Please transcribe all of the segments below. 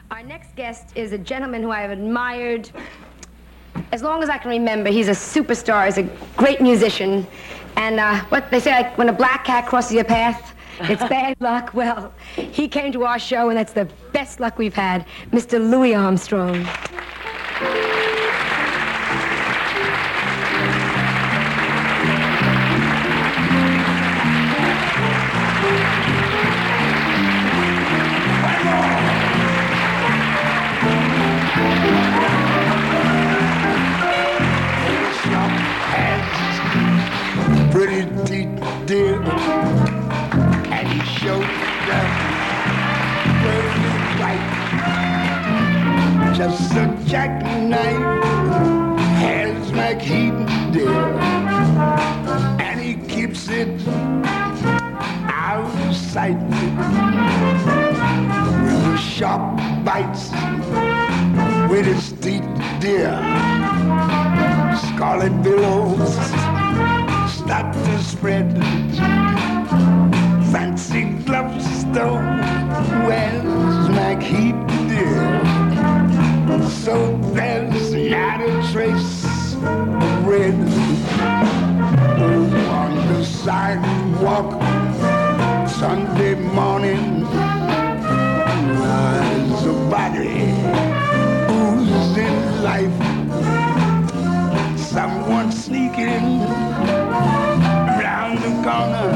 Our next guest is a gentleman who I have admired as long as I can remember. He's a superstar. He's a great musician. And what they say, like, when a black cat crosses your path, it's bad luck. Well, he came to our show, and that's the best luck we've had. Mr. Louis Armstrong. Pretty teeth, dear, and he showed them pretty white. Just a jackknife has McHeaton, dear, and he keeps it out of sight. With the sharp bites with his teeth, dear, scarlet billows start to spread. Fancy gloves though, where's McHeaton, dear? So there's not a trace of red on the sidewalk. Sunday morning, there's a body oozing life. Someone sneaking round the corner.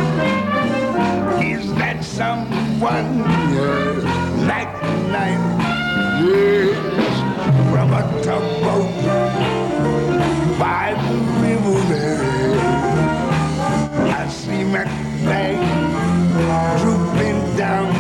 Is that someone? Yes, like a knife. Yes, from a tugboat by the river there. I see McBag drooping down,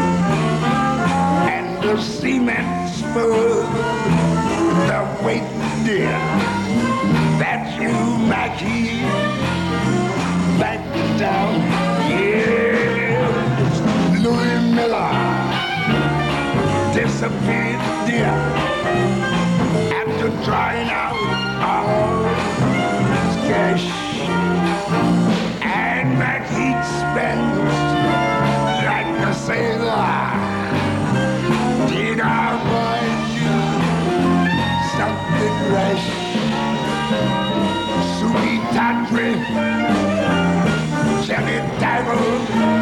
and the cement's full the weight, dear. That's you, Mackie, back down. Yeah, Louis Miller disappeared, dear, after drawing out all his cash. And Mackie spends like a sailor. Did I find you something rash? Sweet Tatre, Jelly Dabble,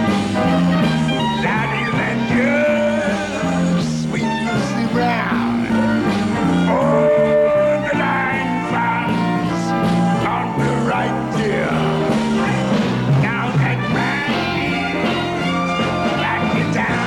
Laddie Lanier, Sweet Lucy Brown. Oh, the line bounds on the right, dear. Now that man back it down.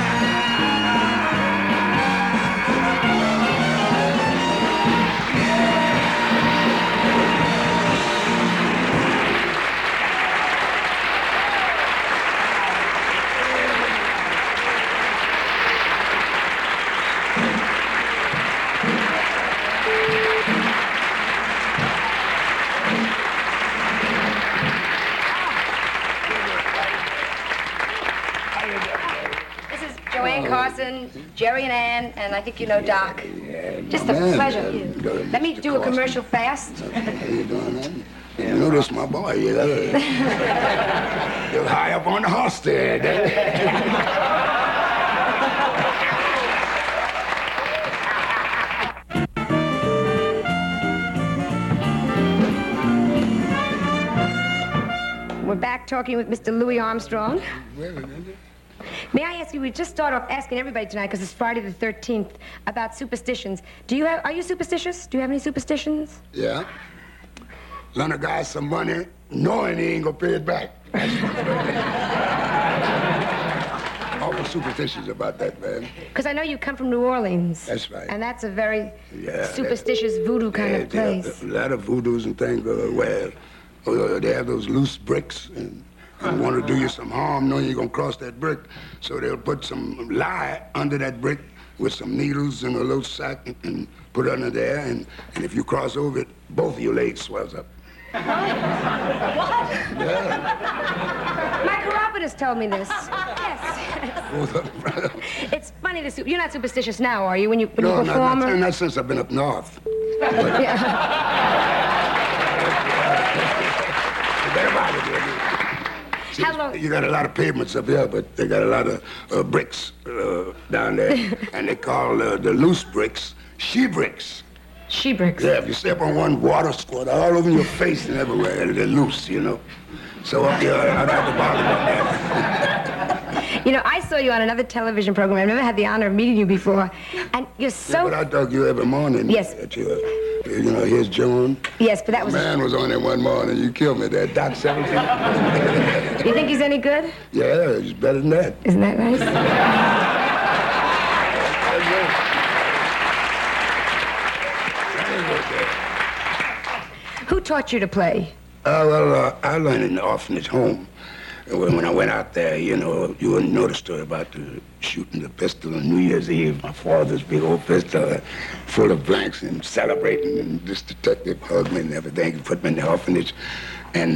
Carson, Jerry and Ann, and I think you know Doc. Yeah, just a pleasure. Let me do a commercial fast. How you doing, man? You know this, my boy. You're high up on the horse there. We're back talking with Mr. Louis Armstrong. May I ask you, we just start off asking everybody tonight, because it's Friday the 13th, about superstitions. Are you superstitious? Do you have any superstitions? Yeah. Lend a guy some money, knowing he ain't gonna pay it back. Awful superstitious about that, man. Because I know you come from New Orleans. That's right. And that's a very superstitious voodoo kind of place. A lot of voodoos and things where they have those loose bricks and want to do you some harm, knowing you're going to cross that brick. So they'll put some lye under that brick with some needles in a little sack and put it under there. And if you cross over it, both of your legs swells up. What? Yeah. My chiropodist told me this. Yes. It's funny to you're not superstitious now, are you? When you perform? No, not since I've been up north. How long? You got a lot of pavements up here, but they got a lot of bricks down there. And they call the loose bricks she-bricks. She-bricks? Yeah, if you step on one, water squirt all over your face and everywhere, and they're loose, you know. So up here, I got to bother about that. You know, I saw you on another television program. I've never had the honor of meeting you before. And you're so... Yeah, but I dug you every morning. Yes. You know, here's Joan. Yes, but that was... Man was on there one morning. You killed me there, Doc 17. You think he's any good? Yeah, he's better than that. Isn't that nice? Who taught you to play? Well, I learned in the orphanage home. When I went out there, you know, you wouldn't know the story about shooting the pistol on New Year's Eve. My father's big old pistol full of blanks and celebrating, and this detective hugged me and everything, put me in the orphanage. And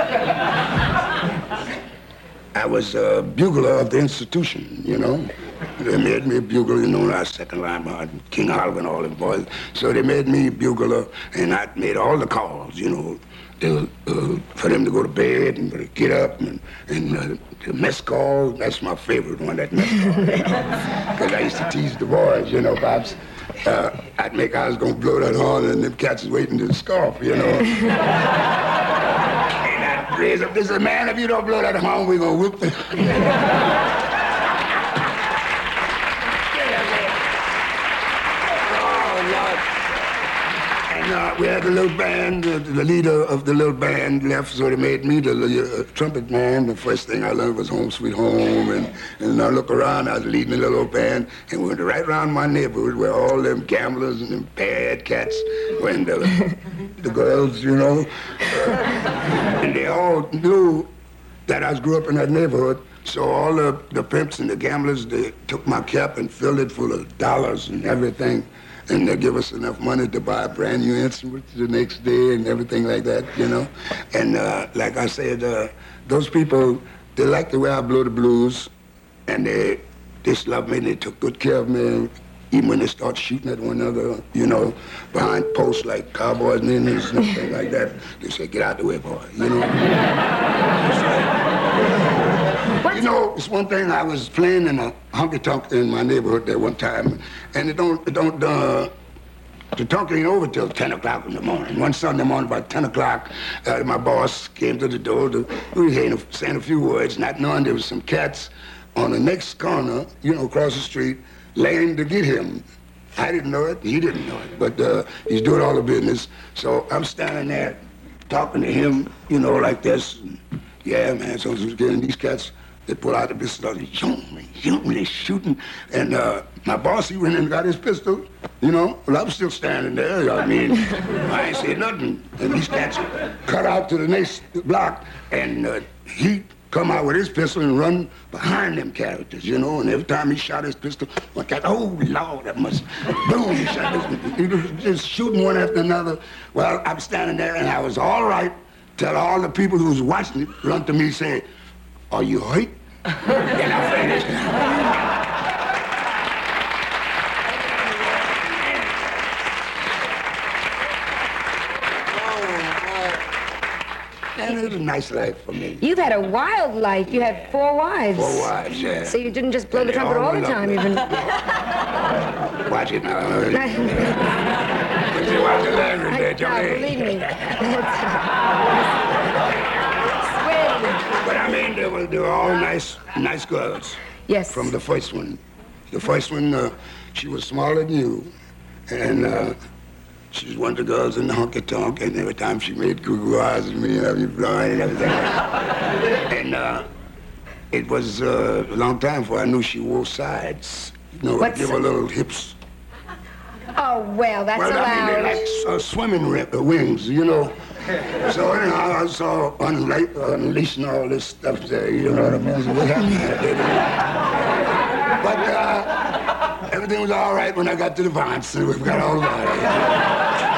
I was a bugler of the institution, you know. They made me a bugler, you know, our second line behind King Oliver and all them boys. So they made me a bugler, and I made all the calls, you know. For them to go to bed and to get up and the mess call, that's my favorite one, that mess call, you know. Because I used to tease the boys, you know, Pops. I'd make I was going to blow that horn and them cats is waiting to scarf, you know. And I'd raise up, they said, man, if you don't blow that horn, we're going to whoop the... We had a little band. The leader of the little band left, so they made me the trumpet man. The first thing I learned was Home Sweet Home, and I look around, I was leading the little band, and we went right around my neighborhood where all them gamblers and them bad cats went, the girls, you know, and they all knew that I grew up in that neighborhood. So all the pimps and the gamblers, they took my cap and filled it full of dollars and everything. And they give us enough money to buy a brand new instrument the next day and everything like that, you know. And like I said, those people, they like the way I blow the blues, and they just love me, and they took good care of me, even when they start shooting at one another, you know, behind posts like cowboys and Indians and everything like that. They say, get out the way, boy, you know. You know, it's one thing, I was playing in a honky-tonk in my neighborhood there one time, and the tonk ain't over till 10 o'clock in the morning. One Sunday morning about 10 o'clock, my boss came to the door. We were saying a few words, not knowing there was some cats on the next corner, you know, across the street, laying to get him. I didn't know it, he didn't know it, but he's doing all the business. So I'm standing there talking to him, you know, like this. And, yeah, man, so getting these cats, they pull out the pistol, they shoot me, they shooting. And my boss, he went in and got his pistol, you know. Well, I was still standing there, I mean, I ain't saying nothing. And these cats cut out to the next block, and he come out with his pistol and run behind them characters, you know. And every time he shot his pistol, one cat, oh, Lord, that must, boom, he shot his, he was just shooting one after another. Well, I'm standing there, and I was all right till all the people who was watching it run to me and say, are you hurt? And I finished. And it was a nice life for me. You've had a wild life. You had 4 wives. 4 wives, yeah. So you didn't just blow the trumpet all the time, even. Watch it now. Watch the language there, Johnny. Believe me. But I mean, they were all nice girls. Yes. From the first one. The first one, she was smaller than you. And she was one of the girls in the honky-tonk, and every time she made goo-goo eyes at me, and I'd be blind and everything. And it was a long time before I knew she wore sides. You know, give her little hips. Oh, well, that's allowed. I mean, they're like swimming wings, you know. So anyhow, I saw unleashing all this stuff there, you know what I mean? So what happened? But everything was all right when I got to the Vance, and we got all right.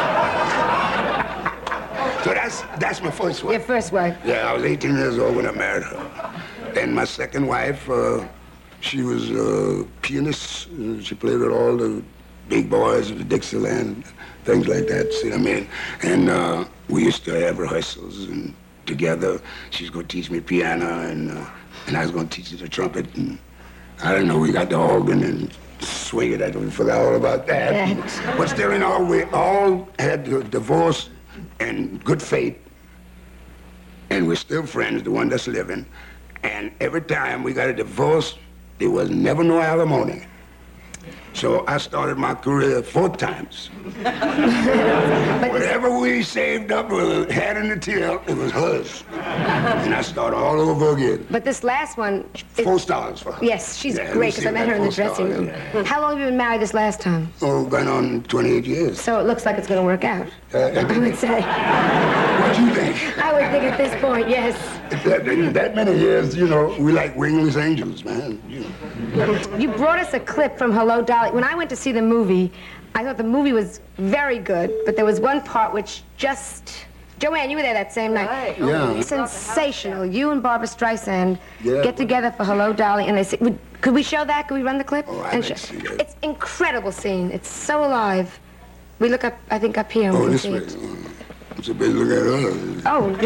So that's my first wife. Your first wife? Yeah, I was 18 years old when I married her. And my second wife, she was a pianist. She played with all the big boys of the Dixieland, things like that, see what I mean? And we used to have rehearsals, and together. She's going to teach me piano, and I was going to teach her the trumpet. And I don't know, we got the organ and swing it. I forgot all about that. But still, in all, we all had the divorce and good faith. And we're still friends, the one that's living. And every time we got a divorce, there was never no alimony. So I started my career 4 times. Whatever we saved up or had in the till, it was hers. And I started all over again. But this last one... 4 stars for her. Yes, she's great, because I met her in the dressing room. Yeah. How long have you been married this last time? Oh, going on 28 years. So it looks like it's going to work out, I would say. What do you think? I would think at this point, yes. That many years, you know, we like wingless angels, man. You brought us a clip from Hello, Dolly. When I went to see the movie, I thought the movie was very good, but there was one part which just... Joanne, you were there that same night. Right. Yeah. Sensational. You and Barbara Streisand get together for Hello, Dolly, and they say, could we show that? Could we run the clip? Oh, I didn't see that. It's incredible scene. It's so alive. We look up, I think, up here. And Oh, we this can way. see it. I'm so busy looking at her. Oh.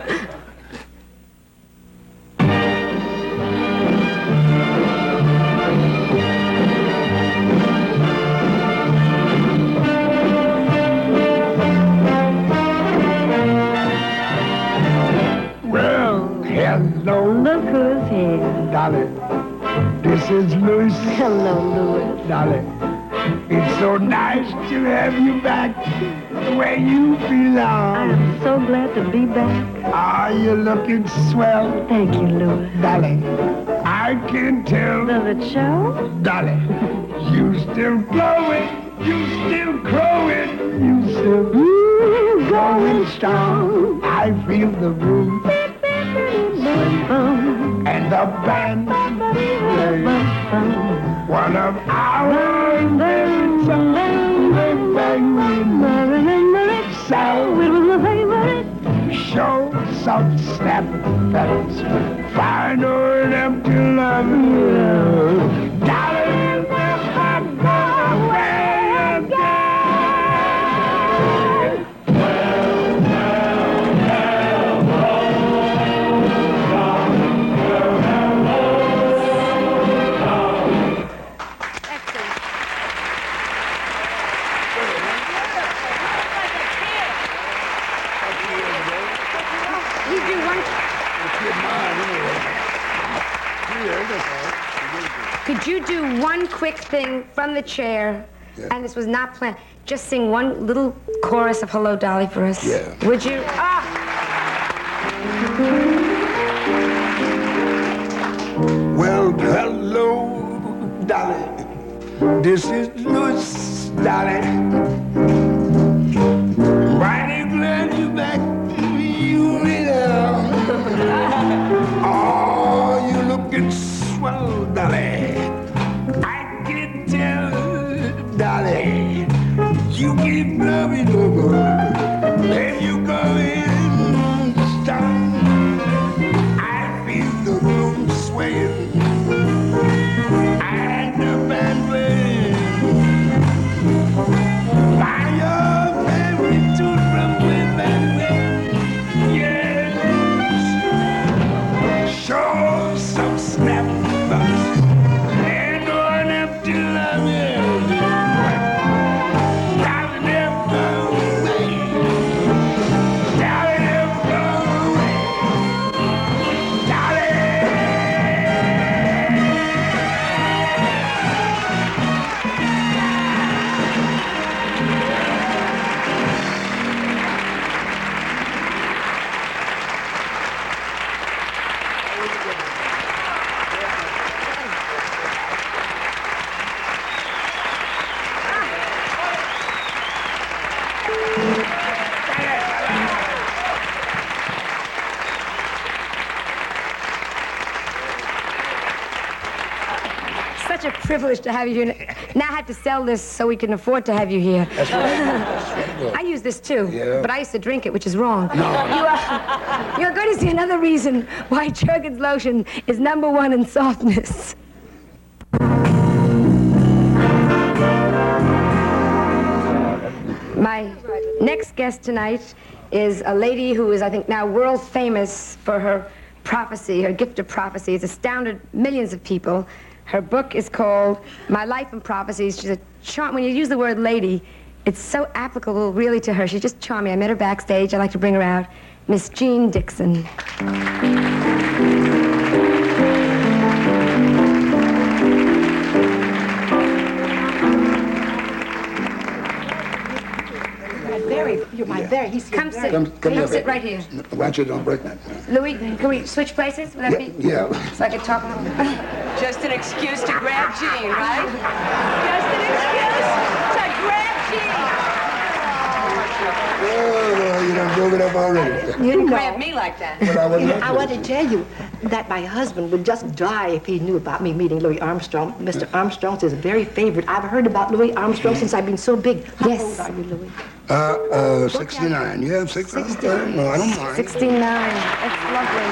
Hello, Look who's here. Dolly. This is Louis. Hello, Louis. Dolly. It's so nice to have you back where you belong. I'm so glad to be back. Are you looking swell? Thank you, Louis. Dolly, I can tell. Does it show? Dolly, you still glowing, you still crowing, you still going strong. I feel the room and the band play one of our favorite songs. Show some snap fellas, find an empty love. Darling, we'll have no way again. Could you do one quick thing from the chair? Yeah. And this was not planned. Just sing one little chorus of Hello, Dolly for us. Yeah. Would you? Well, hello, Dolly. This is Louis, Dolly. Mighty glad you're back. You know. Oh, you looking swell, Dolly. I can tell, Dolly. You keep loving over, and you go in strong. I feel the room swaying, and the band playing. By your favorite tune from way back when. Yes. Show some snap butts and an empty love. Such a privilege to have you here. Now I have to sell this so we can afford to have you here. That's right. I use this too, Yeah. but I used to drink it, which is wrong. No. You're going to see another reason why Jergens lotion is #1 in softness. My next guest tonight is a lady who is, I think, now world famous for her prophecy, her gift of prophecy. It's astounded millions of people. Her book is called My Life in Prophecies. She's a charm. When you use the word lady, it's so applicable, really, to her. She's just charming. I met her backstage. I'd like to bring her out. Miss Jean Dixon. You're my berry. He's Come sit. Come here, sit baby. right here. Watch it, don't break that. Louis, can we switch places? Would that be? Yeah. So I could talk. Just an excuse to grab Jean, right? Just an excuse to grab Jean. Oh, you done broke it up already. You didn't grab me like that. Well, I want to tell you that my husband would just die if he knew about me meeting Louis Armstrong. Mr. Armstrong's his very favorite. I've heard about Louis Armstrong since I've been so big. How old are you, Louis? 69. You have 69? No, I don't mind. 69. That's lovely.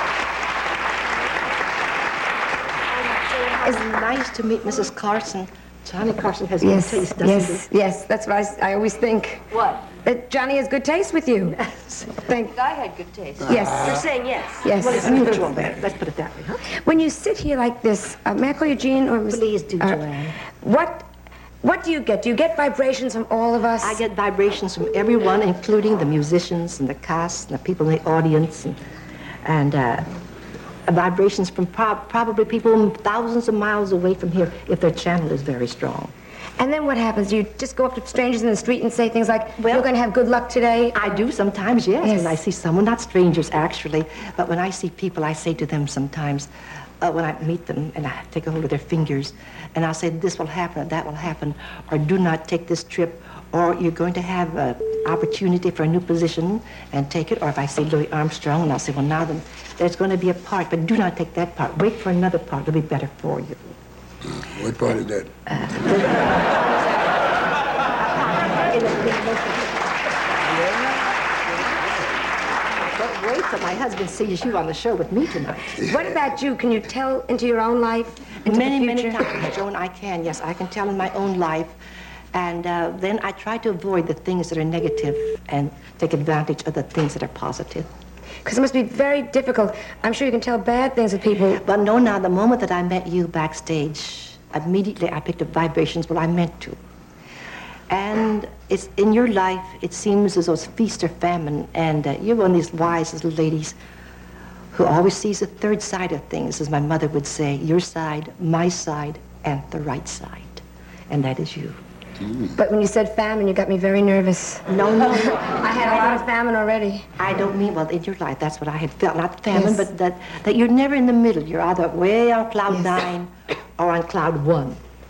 It's nice to meet Mrs. Carson. Johnny Carson has good taste, doesn't he? Yes. That's what I always think. What? That Johnny has good taste with you. Think. I had good taste. Yes. You're saying yes. Yes. Well, it's mutual then. Let's put it that way, huh? When you sit here like this, may I call you Jean or Miss? Please do, Joanne. What do you get? Do you get vibrations from all of us? I get vibrations from everyone, including the musicians and the cast and the people in the audience, and vibrations from probably people thousands of miles away from here if their channel is very strong. And then what happens? Do you just go up to strangers in the street and say things like, Well, you're going to have good luck today? I do sometimes, yes. Yes. When I see someone, not strangers actually, but when I see people, I say to them sometimes, when I meet them, and I take a hold of their fingers, and I'll say, this will happen, or that will happen, or do not take this trip, or you're going to have an opportunity for a new position, and take it. Or if I say Louis Armstrong, and I'll say, well, now then, there's going to be a part, but do not take that part. Wait for another part. It'll be better for you. What part is that? But wait till my husband sees you on the show with me tonight. What about you? Can you tell into your own life? Into Many, the many future? times, Joan, I can. Yes, I can tell in my own life. And then I try to avoid the things that are negative and take advantage of the things that are positive. Because it must be very difficult. I'm sure you can tell bad things of people. But no, now, the moment that I met you backstage, immediately I picked up vibrations. Well, I meant to. And it's in your life, it seems as though it's feast or famine. And you're one of these wise little ladies who always sees the third side of things, as my mother would say, your side, my side, and the right side. And that is you. But when you said famine, you got me very nervous. No. I had a lot of famine already. I don't mean, well, in your life, that's what I had felt. Not famine, Yes. but that you're never in the middle. You're either way on cloud 9 or on cloud 1.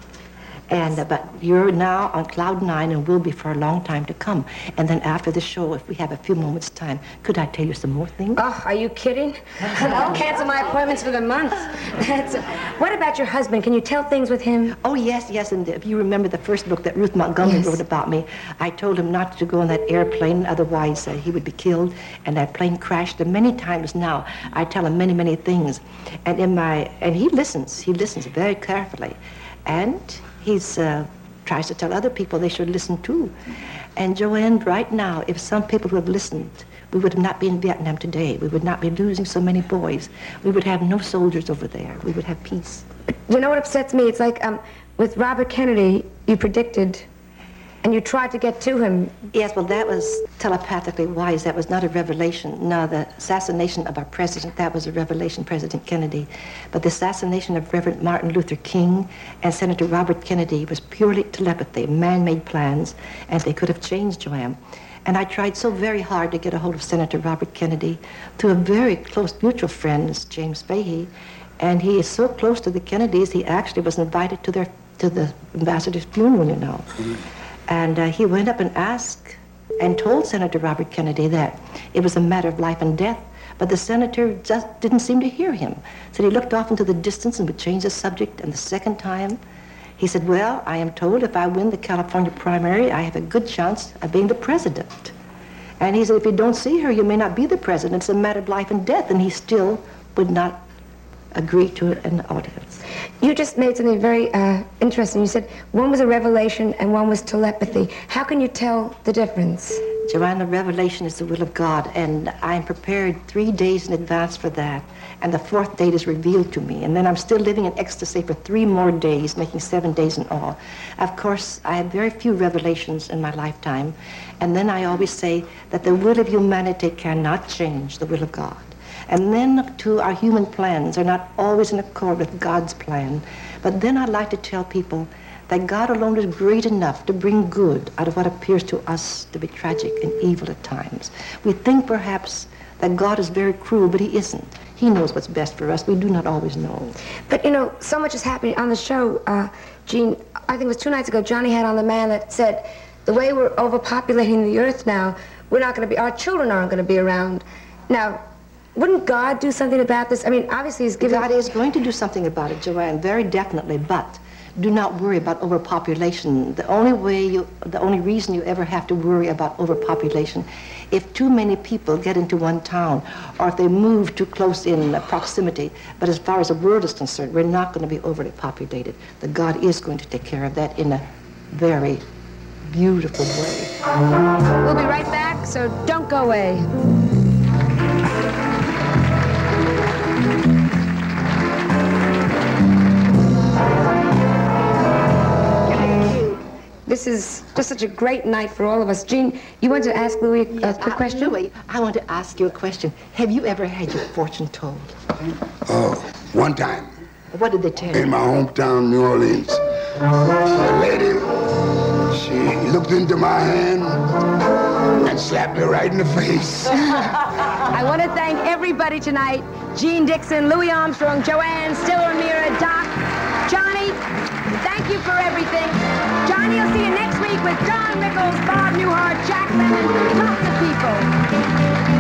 And but you're now on cloud 9 and will be for a long time to come. And then after the show, if we have a few moments' time, could I tell you some more things? Oh, are you kidding? I'll cancel my appointments for the month. What about your husband? Can you tell things with him? Oh, yes, yes. And if you remember the first book that Ruth Montgomery Yes. wrote about me, I told him not to go on that airplane, otherwise he would be killed. And that plane crashed. And many times now, I tell him many, many things. And he listens. He listens very carefully. And he's tries to tell other people they should listen too. And Joanne, right now, if some people would have listened, we would not be in Vietnam today. We would not be losing so many boys. We would have no soldiers over there. We would have peace. You know what upsets me? It's like with Robert Kennedy, you predicted, and you tried to get to him. Yes, well, that was telepathically wise. That was not a revelation. No, the assassination of our president, that was a revelation, President Kennedy. But the assassination of Reverend Martin Luther King and Senator Robert Kennedy was purely telepathy, man-made plans, and they could have changed Joanne. And I tried so very hard to get a hold of Senator Robert Kennedy through a very close mutual friend, James Fahey. And he is so close to the Kennedys, he actually was invited to the ambassador's funeral, you know. And he went up and asked and told Senator Robert Kennedy that it was a matter of life and death, but the senator just didn't seem to hear him. So he looked off into the distance and would change the subject, and the second time, he said, well, I am told if I win the California primary, I have a good chance of being the president. And he said, if you don't see her, you may not be the president. It's a matter of life and death, and he still would not agree to an audience. You just made something very interesting. You said one was a revelation and one was telepathy. How can you tell the difference? Joanna, revelation is the will of God, and I'm prepared 3 days in advance for that. And the 4th date is revealed to me. And then I'm still living in ecstasy for 3 more days, making 7 days in all. Of course, I have very few revelations in my lifetime. And then I always say that the will of humanity cannot change the will of God. And then, too, our human plans are not always in accord with God's plan. But then I'd like to tell people that God alone is great enough to bring good out of what appears to us to be tragic and evil at times. We think perhaps that God is very cruel, but he isn't. He knows what's best for us. We do not always know. But, you know, so much is happening on the show. Gene, I think it was 2 nights ago, Johnny had on the man that said, the way we're overpopulating the earth now, we're not going to be, our children aren't going to be around. Now, wouldn't God do something about this? I mean, obviously he's giving... God is going to do something about it, Joanne, very definitely, but do not worry about overpopulation. The only reason you ever have to worry about overpopulation, if too many people get into one town, or if they move too close in proximity. But as far as the world is concerned, we're not going to be overly populated. That God is going to take care of that in a very beautiful way. We'll be right back, so don't go away. This is just such a great night for all of us. Gene, you want to ask Louis a quick question? Louis, I want to ask you a question. Have you ever had your fortune told? One time. What did they tell you? In my hometown, New Orleans. A lady, she looked into my hand and slapped me right in the face. I want to thank everybody tonight. Gene Dixon, Louis Armstrong, Joanne, Stiller, Mira, Doc, Johnny, thank you for everything. Johnny, I'll see you next week with Don Rickles, Bob Newhart, Jack Lemmon, Talk to People.